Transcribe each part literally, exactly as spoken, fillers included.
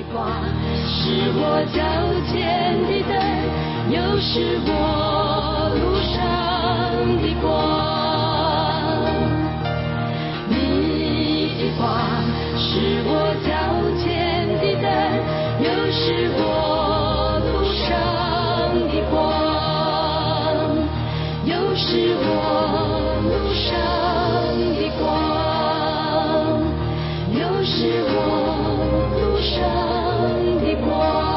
光，是我脚前的灯，又是我路上的光。你的光是我脚前的灯，又是我路上的光，又是我路上的光，又是我路上的光。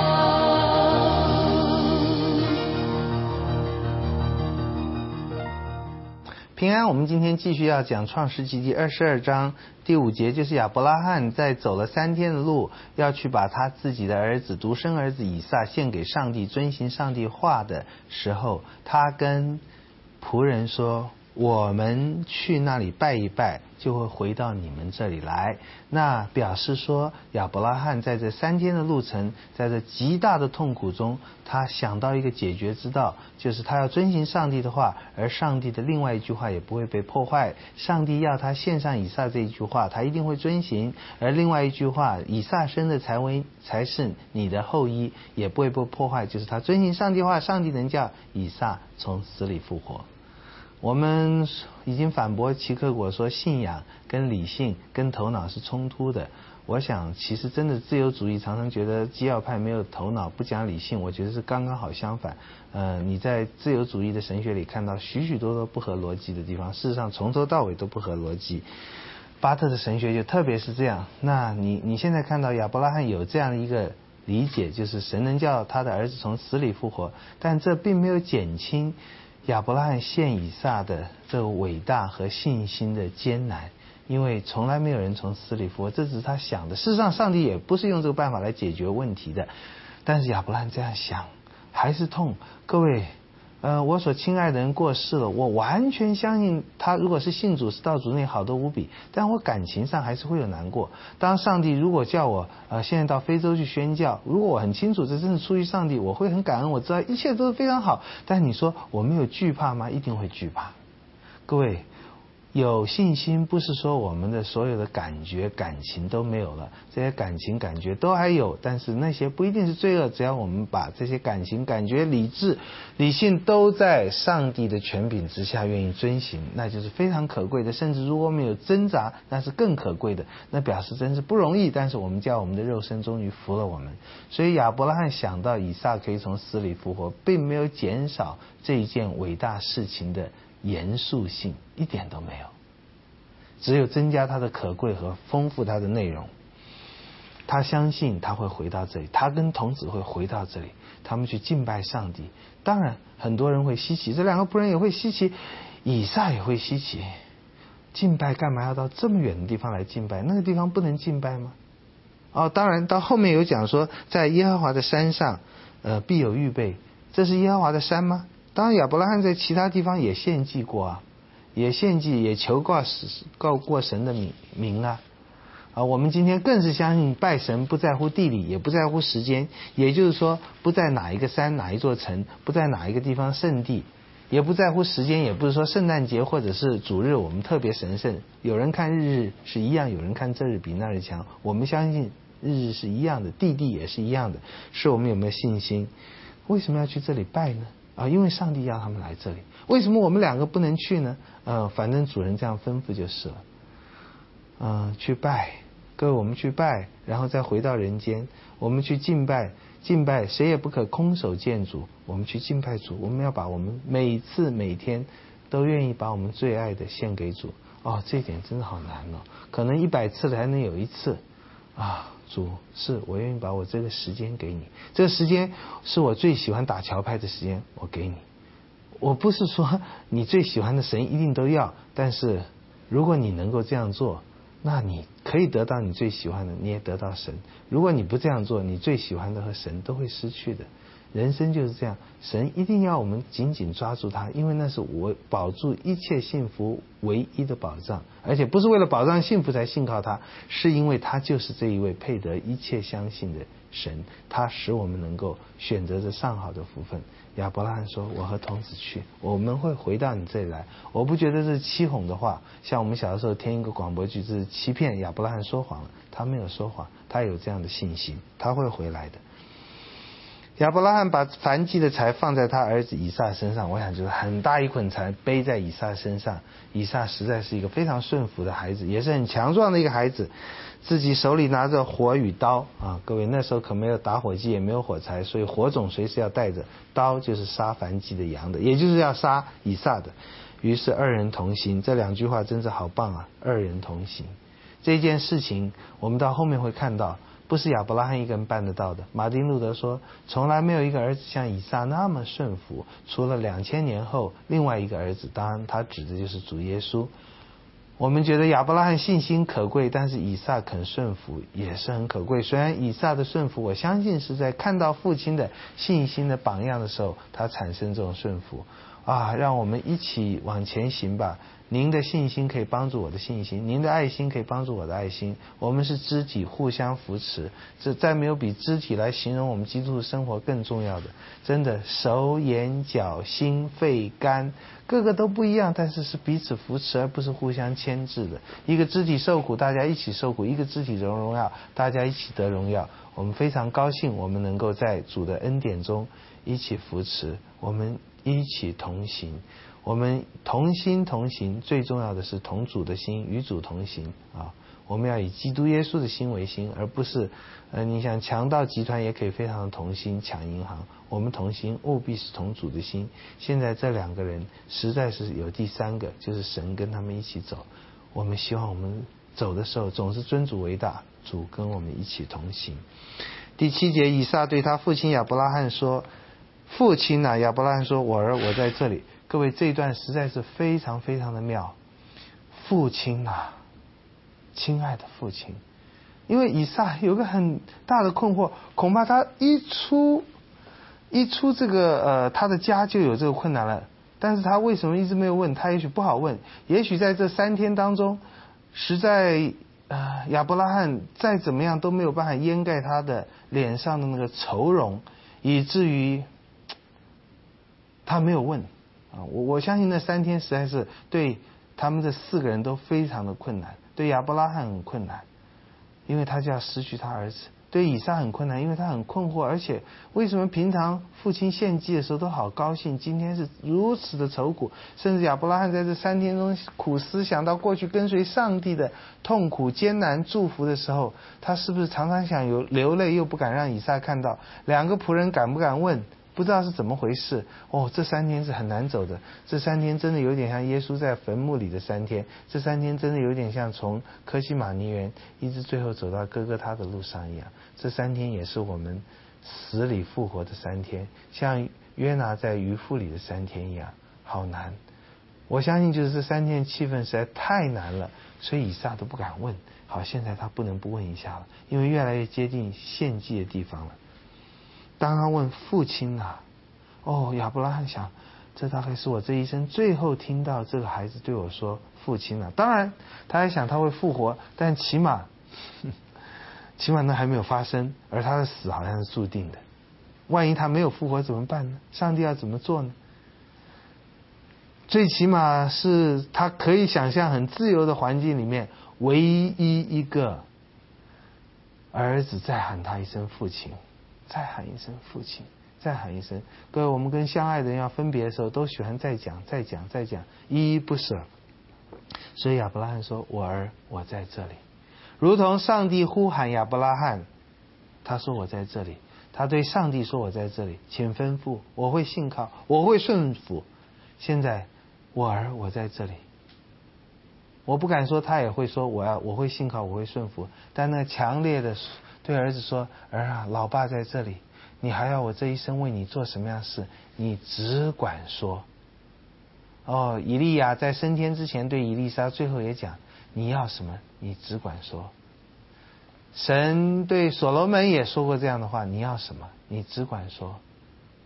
平安，我们今天继续要讲创世纪第二十二章第五节，就是亚伯拉罕在走了三天的路，要去把他自己的儿子独生儿子以撒献给上帝，遵行上帝话的时候，他跟仆人说，我们去那里拜一拜，就会回到你们这里来。那表示说，亚伯拉罕在这三天的路程，在这极大的痛苦中，他想到一个解决之道，就是他要遵行上帝的话，而上帝的另外一句话也不会被破坏。上帝要他献上以撒这一句话，他一定会遵行，而另外一句话，以撒生的才为才是你的后裔，也不会被破坏，就是他遵行上帝话，上帝能叫以撒从死里复活。我们已经反驳齐克果说信仰跟理性跟头脑是冲突的。我想其实真的自由主义常常觉得基要派没有头脑不讲理性，我觉得是刚刚好相反。呃，你在自由主义的神学里看到许许多多不合逻辑的地方，事实上从头到尾都不合逻辑。巴特的神学就特别是这样。那你你现在看到亚伯拉罕有这样的一个理解，就是神能叫他的儿子从死里复活，但这并没有减轻亚伯拉罕献以撒的这个伟大和信心的艰难，因为从来没有人从死里复活，这只是他想的。事实上上帝也不是用这个办法来解决问题的，但是亚伯拉罕这样想还是痛。各位呃，我所亲爱的人过世了，我完全相信他如果是信主是到主内好得无比，但我感情上还是会有难过。当上帝如果叫我呃现在到非洲去宣教，如果我很清楚这真是出于上帝，我会很感恩，我知道一切都是非常好。但你说我没有惧怕吗？一定会惧怕。各位有信心不是说我们的所有的感觉感情都没有了，这些感情感觉都还有，但是那些不一定是罪恶，只要我们把这些感情感觉理智理性都在上帝的权柄之下愿意遵行，那就是非常可贵的。甚至如果我们有挣扎，那是更可贵的，那表示真是不容易，但是我们叫我们的肉身终于服了我们。所以亚伯拉罕想到以撒可以从死里复活，并没有减少这一件伟大事情的严肃性，一点都没有，只有增加它的可贵和丰富它的内容。他相信他会回到这里，他跟童子会回到这里，他们去敬拜上帝。当然很多人会稀奇，这两个仆人也会稀奇，以撒也会稀奇，敬拜干嘛要到这么远的地方来敬拜？那个地方不能敬拜吗？哦，当然到后面有讲说在耶和华的山上呃，必有预备，这是耶和华的山吗？当然亚伯拉罕在其他地方也献祭过啊，也献祭也求告告过神的名名啊。啊，我们今天更是相信拜神不在乎地理，也不在乎时间，也就是说不在哪一个山哪一座城，不在哪一个地方圣地，也不在乎时间，也不是说圣诞节或者是主日我们特别神圣。有人看日日是一样，有人看这日比那日强，我们相信日日是一样的，地地也是一样的，是我们有没有信心？为什么要去这里拜呢？啊，因为上帝要他们来这里。为什么我们两个不能去呢？呃，反正主人这样吩咐就是了。嗯、呃，去拜，各位，我们去拜，然后再回到人间，我们去敬拜，敬拜谁也不可空手见主。我们去敬拜主，我们要把我们每次每天都愿意把我们最爱的献给主。哦，这一点真的好难哦，可能一百次才能有一次啊。主，是我愿意把我这个时间给你，这个时间是我最喜欢打桥拍的时间，我给你。我不是说你最喜欢的神一定都要，但是如果你能够这样做，那你可以得到你最喜欢的，你也得到神。如果你不这样做，你最喜欢的和神都会失去的。 人生就是这样，神一定要我们紧紧抓住他，因为那是我保住一切幸福唯一的保障，而且不是为了保障幸福才信靠他，是因为他就是这一位配得一切相信的神，他使我们能够选择着上好的福分。亚伯拉罕说，我和童子去，我们会回到你这里来。我不觉得这是欺哄的话，像我们小的时候听一个广播剧，这是欺骗亚伯拉罕说谎了，他没有说谎，他有这样的信心，他会回来的。亚伯拉罕把燔祭的柴放在他儿子以撒身上，我想就是很大一捆柴背在以撒身上。以撒实在是一个非常顺服的孩子，也是很强壮的一个孩子，自己手里拿着火与刀啊，各位那时候可没有打火机，也没有火柴，所以火种随时要带着，刀就是杀燔祭的羊的，也就是要杀以撒的。于是二人同行，这两句话真是好棒啊！二人同行这件事情，我们到后面会看到，不是亚伯拉罕一个人办得到的。马丁路德说，从来没有一个儿子像以撒那么顺服，除了两千年后另外一个儿子，当然他指的就是主耶稣。我们觉得亚伯拉罕信心可贵，但是以撒肯顺服也是很可贵。虽然以撒的顺服，我相信是在看到父亲的信心的榜样的时候，他产生这种顺服啊。让我们一起往前行吧。您的信心可以帮助我的信心，您的爱心可以帮助我的爱心，我们是肢体，互相扶持。这再没有比肢体来形容我们基督徒生活更重要的。真的，手眼脚心肺肝各个都不一样，但是是彼此扶持，而不是互相牵制的。一个肢体受苦，大家一起受苦；一个肢体得荣耀，大家一起得荣耀。我们非常高兴，我们能够在主的恩典中一起扶持，我们一起同行。我们同心同行，最重要的是同主的心，与主同行啊！我们要以基督耶稣的心为心，而不是呃，你想强盗集团也可以非常的同心抢银行，我们同心务必是同主的心。现在这两个人实在是有第三个，就是神跟他们一起走。我们希望我们走的时候总是尊主为大，主跟我们一起同行。第七节，以撒对他父亲亚伯拉罕说：“父亲啊！”亚伯拉罕说：“我儿，我在这里。”各位，这一段实在是非常非常的妙。父亲啊，亲爱的父亲，因为以撒有个很大的困惑，恐怕他一出一出这个呃他的家就有这个困难了。但是他为什么一直没有问？他也许不好问，也许在这三天当中，实在呃亚伯拉罕再怎么样都没有办法掩盖他的脸上的那个愁容，以至于他没有问。啊，我我相信那三天实在是对他们这四个人都非常的困难，对亚伯拉罕很困难，因为他就要失去他儿子；对以撒很困难，因为他很困惑，而且为什么平常父亲献祭的时候都好高兴，今天是如此的愁苦？甚至亚伯拉罕在这三天中苦思，想到过去跟随上帝的痛苦艰难祝福的时候，他是不是常常想有流泪，又不敢让以撒看到？两个仆人敢不敢问？不知道是怎么回事哦，这三天是很难走的，这三天真的有点像耶稣在坟墓里的三天，这三天真的有点像从科西玛尼园一直最后走到哥哥他的路上一样，这三天也是我们死里复活的三天，像约拿在鱼腹里的三天一样，好难。我相信就是这三天气氛实在太难了，所以以撒都不敢问。好，现在他不能不问一下了，因为越来越接近献祭的地方了。当他问父亲啊，哦，亚伯拉罕想，这大概是我这一生最后听到这个孩子对我说父亲啊。当然他还想他会复活，但起码起码那还没有发生，而他的死好像是注定的。万一他没有复活怎么办呢？上帝要怎么做呢？最起码是他可以想象很自由的环境里面，唯一一个儿子再喊他一声父亲，再喊一声父亲，再喊一声。各位，我们跟相爱的人要分别的时候，都喜欢再讲再讲再讲，依依不舍。所以亚伯拉罕说：“我儿，我在这里。”如同上帝呼喊亚伯拉罕，他说：“我在这里。”他对上帝说：“我在这里，请吩咐，我会信靠，我会顺服。”现在，我儿，我在这里。我不敢说他也会说我要我会信靠，我会顺服，但那强烈的对儿子说：“儿啊，老爸在这里，你还要我这一生为你做什么样的事？你只管说。”哦，以利亚在升天之前对以利沙最后也讲：“你要什么，你只管说。”神对所罗门也说过这样的话：“你要什么，你只管说。”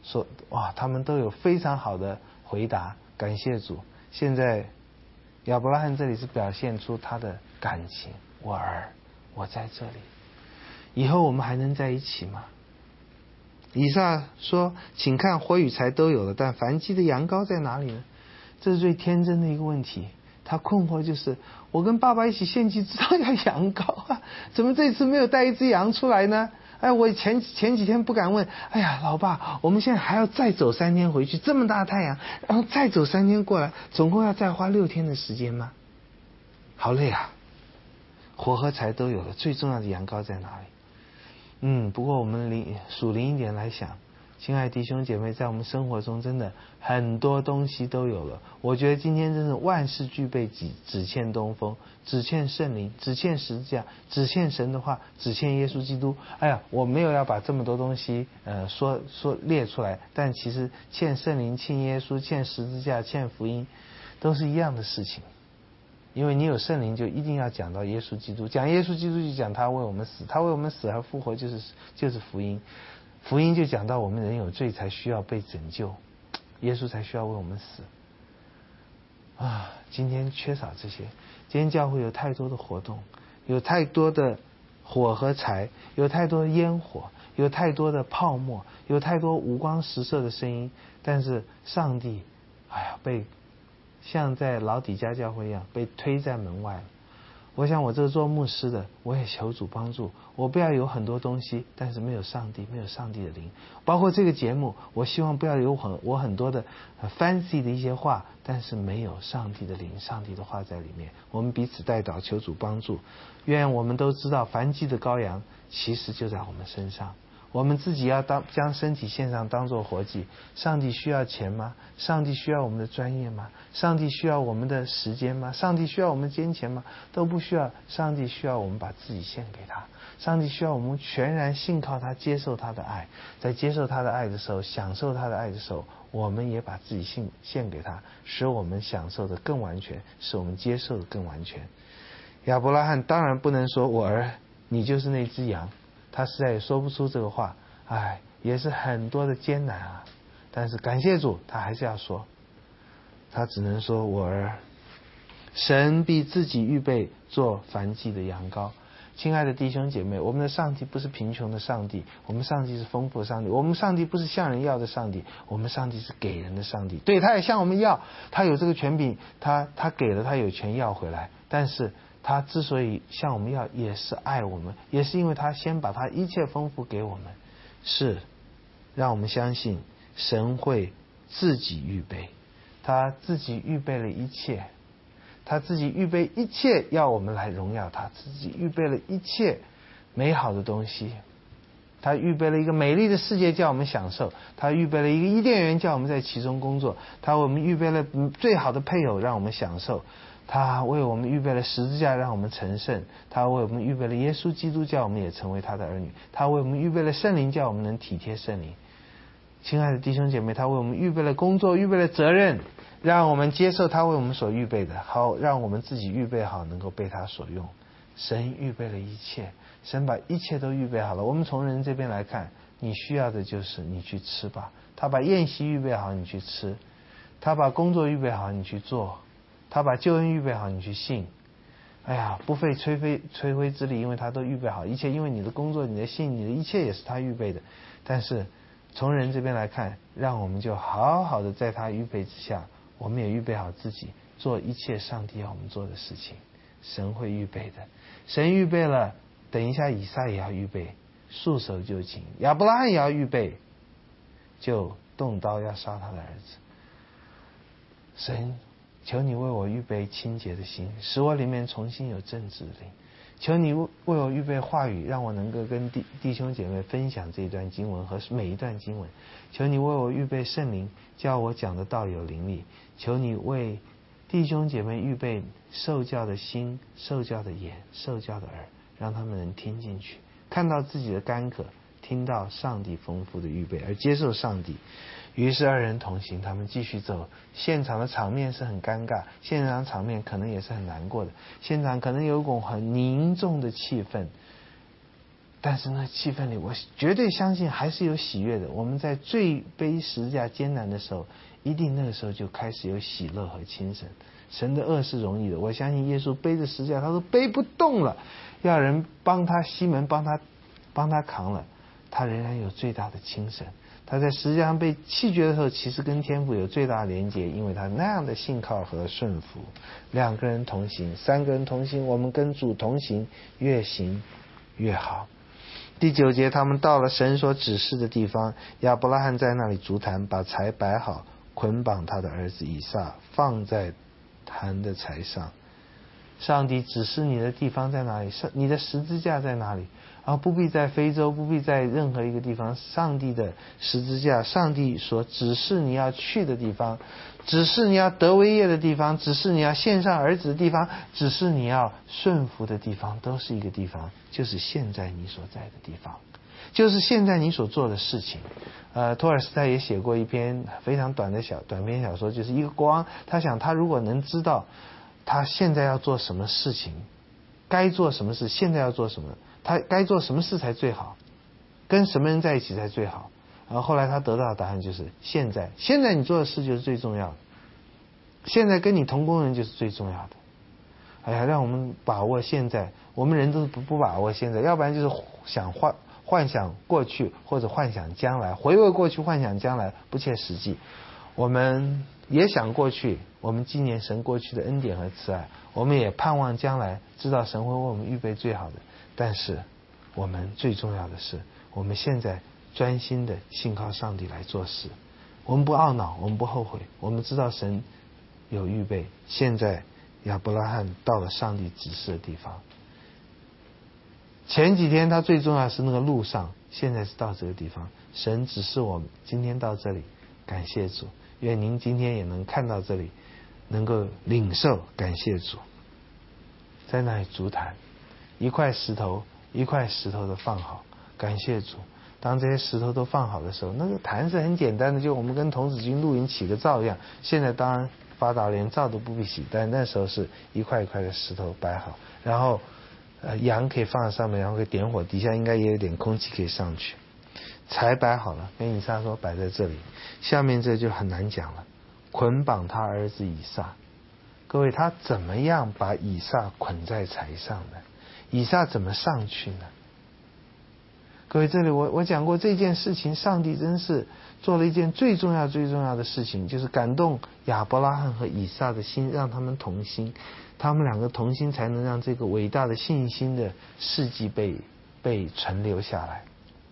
说哇，他们都有非常好的回答，感谢主。现在亚伯拉罕这里是表现出他的感情，我儿，我在这里，以后我们还能在一起吗？以撒说，请看，火与柴都有了，但燔祭的羊羔在哪里呢？这是最天真的一个问题。他困惑就是，我跟爸爸一起献祭，知道要羊羔啊，怎么这次没有带一只羊出来呢？哎，我前前几天不敢问，哎呀，老爸，我们现在还要再走三天回去，这么大太阳，然后再走三天过来，总共要再花六天的时间吗？好累啊！火和柴都有了，最重要的羊羔在哪里？嗯，不过我们灵属灵一点来想，亲爱的弟兄姐妹，在我们生活中真的很多东西都有了。我觉得今天真是万事俱备，只只欠东风，只欠圣灵，只欠十字架，只欠神的话，只欠耶稣基督。哎呀，我没有要把这么多东西呃说说列出来，但其实欠圣灵、欠耶稣、欠十字架、欠福音，都是一样的事情。因为你有圣灵，就一定要讲到耶稣基督，讲耶稣基督就讲他为我们死，他为我们死而复活，就是就是福音。福音就讲到我们人有罪才需要被拯救，耶稣才需要为我们死。啊，今天缺少这些，今天教会有太多的活动，有太多的火和柴，有太多的烟火，有太多的泡沫，有太多五光十色的声音，但是上帝，哎呀，被像在老底嘉教会一样被推在门外了。我想我这个做牧师的，我也求主帮助我，不要有很多东西，但是没有上帝，没有上帝的灵。包括这个节目，我希望不要有很我很多的 fancy 的一些话，但是没有上帝的灵，上帝的话在里面。我们彼此代祷，求主帮助。愿我们都知道，燔祭的羔羊其实就在我们身上。我们自己要当将身体献上，当作活祭。上帝需要钱吗？上帝需要我们的专业吗？上帝需要我们的时间吗？上帝需要我们捐钱吗？都不需要。上帝需要我们把自己献给他。上帝需要我们全然信靠他，接受他的爱。在接受他的爱的时候，享受他的爱的时候，我们也把自己献献给他，使我们享受的更完全，使我们接受的更完全。亚伯拉罕当然不能说，我儿，你就是那只羊。他实在也说不出这个话，哎，也是很多的艰难啊。但是感谢主，他还是要说，他只能说，我儿，神必自己预备做燔祭的羊羔。亲爱的弟兄姐妹，我们的上帝不是贫穷的上帝，我们上帝是丰富的上帝。我们上帝不是向人要的上帝，我们上帝是给人的上帝。对，他也向我们要，他有这个权柄，他他给了，他有权要回来。但是他之所以向我们要，也是爱我们，也是因为他先把他一切丰富给我们，是让我们相信神会自己预备，他自己预备了一切，他自己预备一切要我们来荣耀他，自己预备了一切美好的东西，他预备了一个美丽的世界叫我们享受，他预备了一个伊甸园叫我们在其中工作，他为我们预备了最好的配偶让我们享受，他为我们预备了十字架让我们成圣，他为我们预备了耶稣基督叫我们也成为他的儿女，他为我们预备了圣灵叫我们能体贴圣灵。亲爱的弟兄姐妹，他为我们预备了工作，预备了责任，让我们接受他为我们所预备的，好让我们自己预备好能够被他所用。神预备了一切，神把一切都预备好了。我们从人这边来看，你需要的就是你去吃吧，他把宴席预备好你去吃，他把工作预备好你去做，他把救恩预备好你去信。哎呀，不费吹灰吹灰之力，因为他都预备好一切，因为你的工作，你的信，你的一切也是他预备的。但是从人这边来看，让我们就好好的在他预备之下，我们也预备好自己做一切上帝要我们做的事情。神会预备的，神预备了，等一下以撒也要预备，束手就擒，亚伯拉罕也要预备，就动刀要杀他的儿子。神，求你为我预备清洁的心，使我里面重新有正直的灵。求你为我预备话语，让我能够跟弟弟兄姐妹分享这一段经文和每一段经文。求你为我预备圣灵，叫我讲的道有灵力。求你为弟兄姐妹预备受教的心、受教的眼、受教的耳，让他们能听进去，看到自己的干渴，听到上帝丰富的预备，而接受上帝。于是二人同行，他们继续走。现场的场面是很尴尬，现场场面可能也是很难过的，现场可能有一种很凝重的气氛。 但是那气氛里，我绝对相信还是有喜悦的。我们在最背十字架艰难的时候，一定那个时候就开始有喜乐和轻省。神的恶是容易的，我相信耶稣背着十字架，他说背不动了，要人帮他，西门帮他帮他扛了，他仍然有最大的轻省。他在十字架上被弃绝的时候，其实跟天父有最大的连结，因为他那样的信靠和顺服。两个人同行，三个人同行，我们跟主同行，越行越好。第九节，他们到了神所指示的地方，亚伯拉罕在那里筑坛，把柴摆好，捆绑他的儿子以撒，放在坛的柴上。上帝指示你的地方在哪里？你的十字架在哪里？啊，不必在非洲，不必在任何一个地方。上帝的十字架，上帝所指示你要去的地方，指示你要得为业的地方，指示你要献上儿子的地方，指示你要顺服的地方，都是一个地方，就是现在你所在的地方，就是现在你所做的事情。呃，托尔斯泰也写过一篇非常短的小短篇小说，就是一个国王，他想他如果能知道他现在要做什么事情，该做什么事，现在要做什么，他该做什么事才最好，跟什么人在一起才最好。然后后来他得到的答案就是现在，现在你做的事就是最重要的，现在跟你同工人就是最重要的。哎呀，让我们把握现在，我们人都不不把握现在，要不然就是想幻幻想过去或者幻想将来，回味过去幻想将来不切实际。我们也想过去，我们纪念神过去的恩典和慈爱，我们也盼望将来，知道神会为我们预备最好的。但是我们最重要的是，我们现在专心的信靠上帝来做事，我们不懊恼，我们不后悔，我们知道神有预备。现在亚伯拉罕到了上帝指示的地方，前几天他最重要是那个路上，现在是到这个地方，神指示我们今天到这里，感谢主。愿您今天也能看到这里，能够领受，感谢主。在那里筑坛，一块石头一块石头的放好，感谢主。当这些石头都放好的时候，那个坛是很简单的，就我们跟童子军露营起个灶一样。现在当然发达连灶都不必起，但那时候是一块一块的石头摆好，然后呃羊可以放在上面，然后可以点火，底下应该也有点空气可以上去。柴摆好了，跟以撒说摆在这里。下面这就很难讲了，捆绑他儿子以撒。各位，他怎么样把以撒捆在柴上的？以撒怎么上去呢？各位，这里我我讲过这件事情，上帝真是做了一件最重要最重要的事情，就是感动亚伯拉罕和以撒的心，让他们同心，他们两个同心，才能让这个伟大的信心的事迹被被存留下来。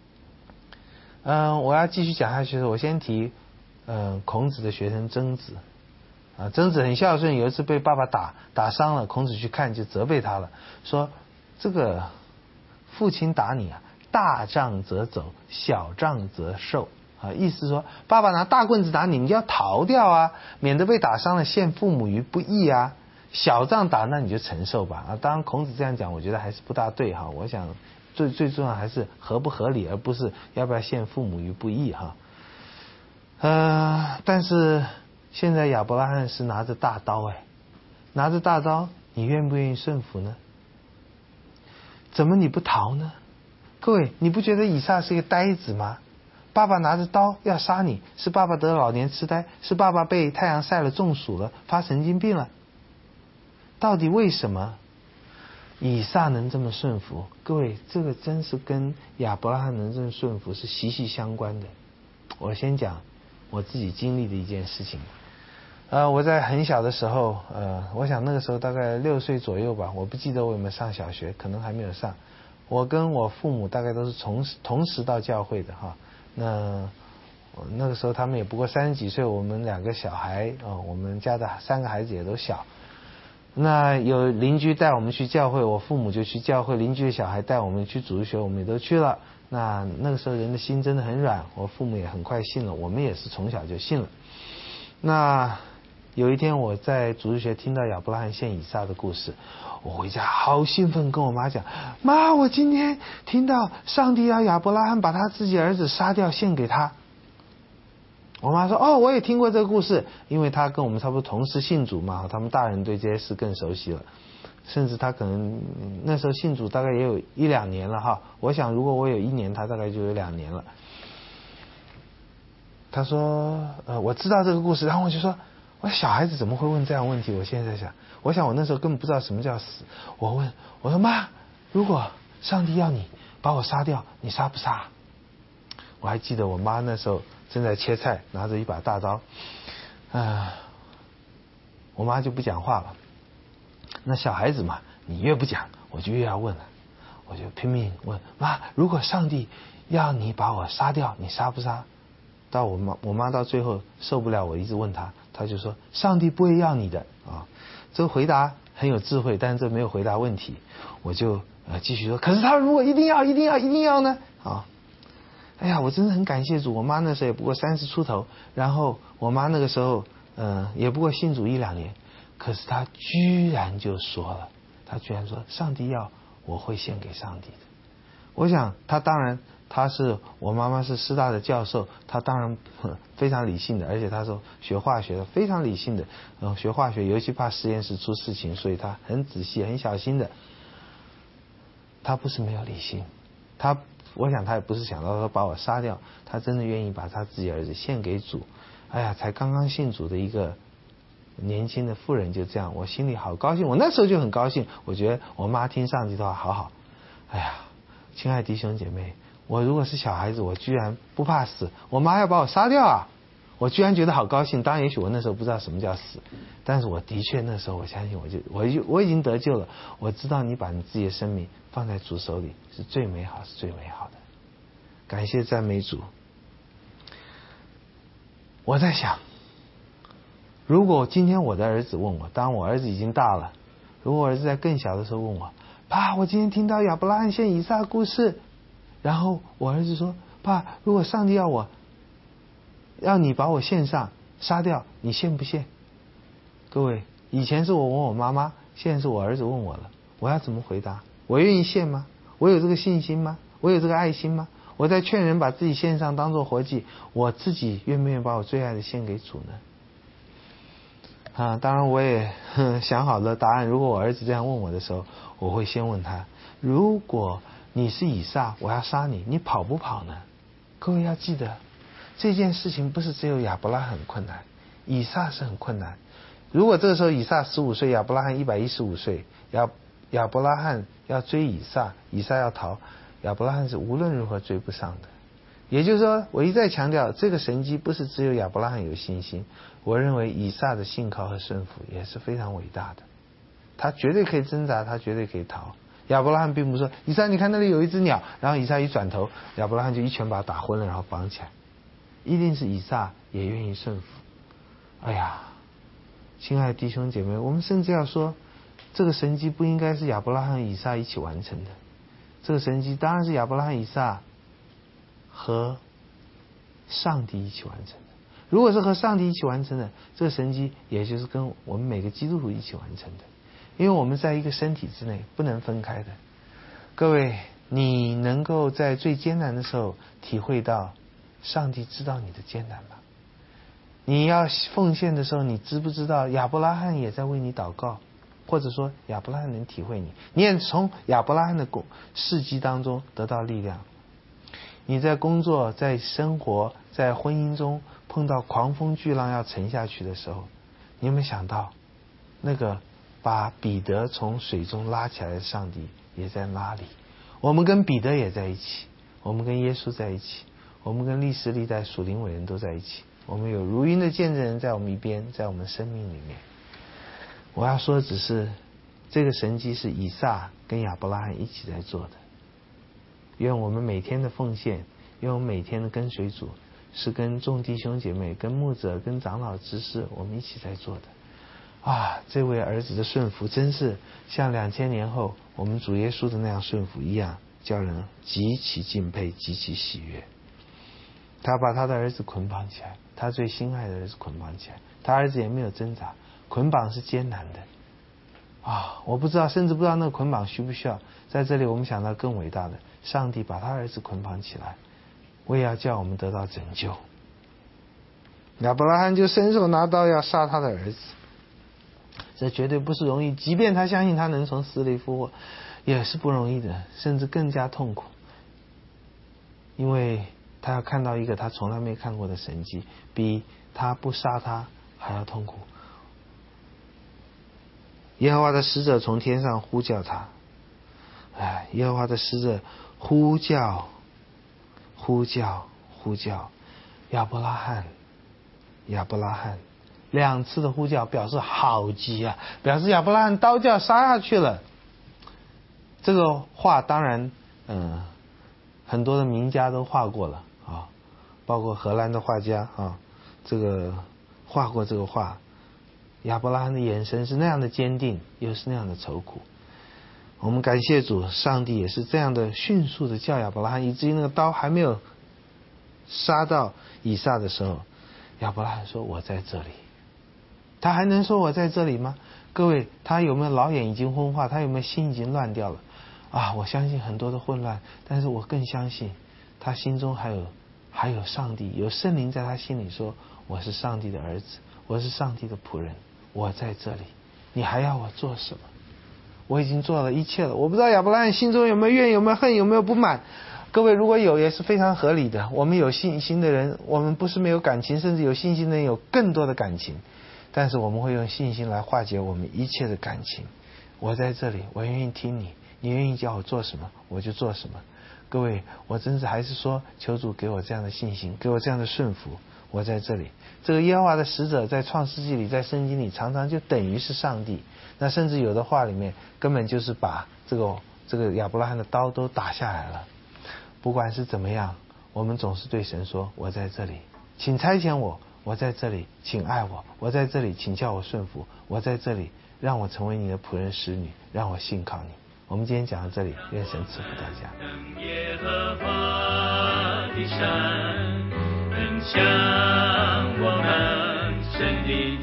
嗯，我要继续讲下去的时候，我先提嗯孔子的学生曾子啊，曾子很孝顺，有一次被爸爸打打伤了，孔子去看就责备他了，说这个父亲打你啊，大杖则走，小杖则受啊，意思说爸爸拿大棍子打你，你就要逃掉啊，免得被打伤了，陷父母于不义啊。小杖打那你就承受吧啊，当然孔子这样讲，我觉得还是不大对哈，我想。最最重要还是合不合理，而不是要不要陷父母于不义哈。呃，但是现在亚伯拉罕是拿着大刀哎，拿着大刀，你愿不愿意顺服呢？怎么你不逃呢？各位，你不觉得以撒是一个呆子吗？爸爸拿着刀要杀你，是爸爸得了老年痴呆，是爸爸被太阳晒了中暑了，发神经病了。到底为什么以撒能这么顺服？各位，这个真是跟亚伯拉罕能这么顺服是息息相关的。我先讲我自己经历的一件事情。呃，我在很小的时候，呃，我想那个时候大概六岁左右吧，我不记得我有没有上小学，可能还没有上。我跟我父母大概都是同时同时到教会的哈。那那个时候他们也不过三十几岁，我们两个小孩啊、呃，我们家的三个孩子也都小。那有邻居带我们去教会，我父母就去教会，邻居的小孩带我们去主日学，我们也都去了。那那个时候人的心真的很软，我父母也很快信了，我们也是从小就信了。那有一天我在主日学听到亚伯拉罕献以撒的故事，我回家好兴奋，跟我妈讲，妈，我今天听到上帝要亚伯拉罕把他自己儿子杀掉献给他。我妈说，哦，我也听过这个故事，因为他跟我们差不多同时信主嘛，他们大人对这些事更熟悉了。 甚至他可能那时候信主大概也有一两年了哈。我想如果我有一年，他大概就有两年了。他说呃我知道这个故事，然后我就说，我小孩子怎么会问这样问题？我现在在想，我想我那时候根本不知道什么叫死。我问我说妈，如果上帝要你把我杀掉，你杀不杀？我还记得我妈那时候正在切菜，拿着一把大刀，啊、呃，我妈就不讲话了。那小孩子嘛，你越不讲，我就越要问了，我就拼命问妈，如果上帝要你把我杀掉，你杀不杀？到我妈，我妈到最后受不了，我一直问她，她就说上帝不会要你的啊。这个回答很有智慧，但是这没有回答问题。我就呃继续说，可是他如果一定要，一定要，一定要呢？啊，哎呀，我真的很感谢主。我妈那时候也不过三十出头，然后我妈那个时候嗯、呃、也不过信主一两年，可是她居然就说了，她居然说上帝要我会献给上帝的。我想她当然。他是我妈妈是师大的教授，他当然非常理性的，而且他说学化学的非常理性的，嗯，学化学尤其怕实验室出事情，所以他很仔细很小心的。他不是没有理性，他我想他也不是想到说把我杀掉，他真的愿意把他自己儿子献给主。哎呀，才刚刚信主的一个年轻的妇人就这样，我心里好高兴，我那时候就很高兴，我觉得我妈听上帝的话好好。哎呀，亲爱的弟兄姐妹。我如果是小孩子，我居然不怕死，我妈要把我杀掉啊！我居然觉得好高兴。当然，也许我那时候不知道什么叫死，但是我的确那时候我相信，我就我就我已经得救了。我知道你把你自己的生命放在主手里是最美好，是最美好的。感谢赞美主。我在想，如果今天我的儿子问我，当然我儿子已经大了，如果我儿子在更小的时候问我，爸，我今天听到亚伯拉罕献以撒的故事。然后我儿子说，爸，如果上帝要我要你把我献上杀掉，你献不献？各位，以前是我问我妈妈，现在是我儿子问我了，我要怎么回答？我愿意献吗？我有这个信心吗？我有这个爱心吗？我在劝人把自己献上当作活祭，我自己愿不愿意把我最爱的献给主呢？啊，当然我也想好了答案。如果我儿子这样问我的时候，我会先问他，如果你是以撒，我要杀你，你跑不跑呢？各位要记得，这件事情不是只有亚伯拉罕很困难，以撒是很困难。如果这个时候以撒十五岁，亚伯拉罕一百一十五岁，亚亚伯拉罕要追以撒，以撒要逃，亚伯拉罕是无论如何追不上的。也就是说，我一再强调，这个神迹不是只有亚伯拉罕有信心，我认为以撒的信靠和顺服也是非常伟大的。他绝对可以挣扎，他绝对可以逃。亚伯拉罕并不是说，以撒你看那里有一只鸟，然后以撒一转头，亚伯拉罕就一拳把他打昏了，然后绑起来。一定是以撒也愿意顺服。哎呀，亲爱的弟兄姐妹，我们甚至要说，这个神迹不应该是亚伯拉罕以撒一起完成的，这个神迹当然是亚伯拉罕以撒和上帝一起完成的。如果是和上帝一起完成的，这个神迹也就是跟我们每个基督徒一起完成的，因为我们在一个身体之内，不能分开的。各位，你能够在最艰难的时候体会到上帝知道你的艰难吗？你要奉献的时候，你知不知道亚伯拉罕也在为你祷告，或者说亚伯拉罕能体会你，你也从亚伯拉罕的事迹当中得到力量。你在工作、在生活、在婚姻中碰到狂风巨浪要沉下去的时候，你有没有想到那个把彼得从水中拉起来的上帝也在那里？我们跟彼得也在一起，我们跟耶稣在一起，我们跟历史历代属灵伟人都在一起，我们有如云的见证人在我们一边，在我们生命里面。我要说的只是这个神迹是以撒跟亚伯拉罕一起在做的。愿我们每天的奉献，愿我们每天的跟随主，是跟众弟兄姐妹、跟牧者、跟长老执事我们一起在做的。啊，这位儿子的顺服真是像两千年后我们主耶稣的那样顺服一样，叫人极其敬佩，极其喜悦。他把他的儿子捆绑起来，他最心爱的儿子捆绑起来，他儿子也没有挣扎，捆绑是艰难的啊！我不知道，甚至不知道那个捆绑需不需要。在这里我们想到更伟大的，上帝把他儿子捆绑起来，为要叫我们得到拯救。亚伯拉罕就伸手拿刀要杀他的儿子， 这绝对不是容易，即便他相信他能从死里复活，也是不容易的，甚至更加痛苦，因为他要看到一个他从来没看过的神迹，比他不杀他还要痛苦。耶和华的使者从天上呼叫他，哎，耶和华的使者呼叫呼叫呼叫亚伯拉罕亚伯拉罕，两次的呼叫表示好急啊，表示亚伯拉罕刀就要杀下去了。这个话当然嗯，很多的名家都画过了啊，包括荷兰的画家啊，这个画过这个画。亚伯拉罕的眼神是那样的坚定，又是那样的愁苦。我们感谢主，上帝也是这样的迅速的叫亚伯拉罕，以至于那个刀还没有杀到以撒的时候，亚伯拉罕说我在这里。他还能说我在这里吗？各位，他有没有老眼已经昏化？他有没有心已经乱掉了啊？我相信很多的混乱，但是我更相信他心中还有还有上帝，有圣灵在他心里说我是上帝的儿子，我是上帝的仆人，我在这里，你还要我做什么？我已经做了一切了。我不知道亚伯拉罕心中有没有怨，有没有恨，有没有不满。各位如果有也是非常合理的。我们有信心的人，我们不是没有感情，甚至有信心的人有更多的感情，但是我们会用信心来化解我们一切的感情。我在这里，我愿意听你，你愿意叫我做什么我就做什么。各位，我真是还是说求主给我这样的信心，给我这样的顺服。我在这里，这个耶和华的使者在创世纪里，在圣经里常常就等于是上帝。那甚至有的话里面根本就是把这个这个亚伯拉罕的刀都打下来了。不管是怎么样，我们总是对神说我在这里，请差遣我，我在这里，请爱我，我在这里，请叫我顺服，我在这里，让我成为你的仆人使女，让我信靠你。我们今天讲到这里，愿神赐福大家。 耶和华的山，能向我们胜利